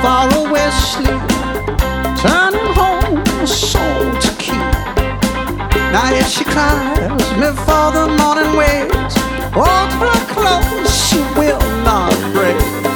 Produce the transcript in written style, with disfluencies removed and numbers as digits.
faraway sleep, turning home a soul to keep. Now if she cries before the morning wakes, hold her close, she will not break.